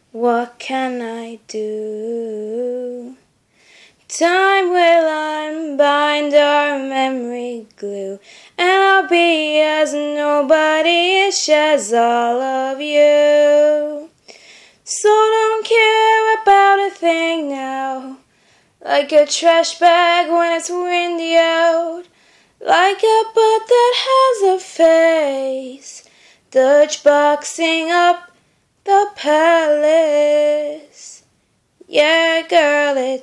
What can I do? Time will unbind our memory glue, and I'll be as nobody-ish as all of you. So don't care about a thing now, like a trash bag when it's windy out, like a butt that has a face, Dutch boxing up the palace. Yeah, girl, it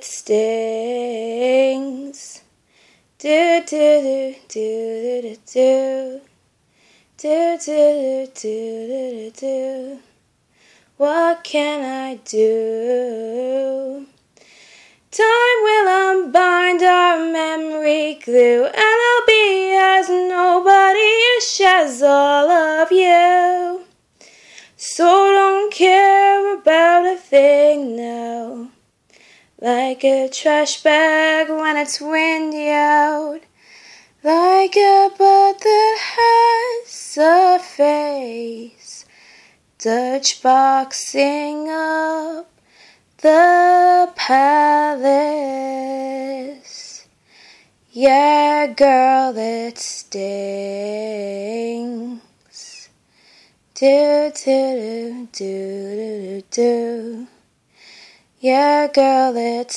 stings. Do do do do do do do do do do. What can I do? Time will unbind our memory glue, and I'll be as nobody-ish as all of you. So don't care about a thing now, like a trash bag when it's windy out, like a butt that has a face, Dutch boxing up the palace. Yeah, girl, it stings. Do do do do do. Yeah, girl, it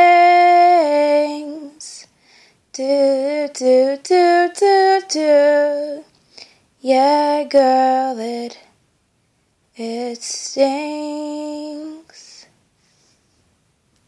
stings. Do do do do do. Yeah, girl, it stings.